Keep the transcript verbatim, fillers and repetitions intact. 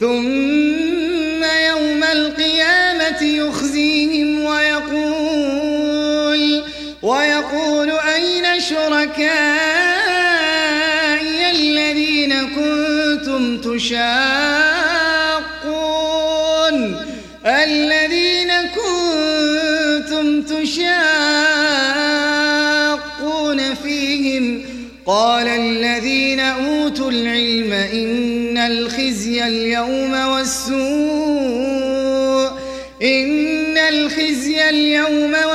ثم يوم القيامة يخزيهم ويقول, ويقول أين شركائي الذين كنتم تشاقون الذين كنتم تشاقون فيهم قال الذين أوتوا العلم إن الخزي اليوم والسوء إن الخزي اليوم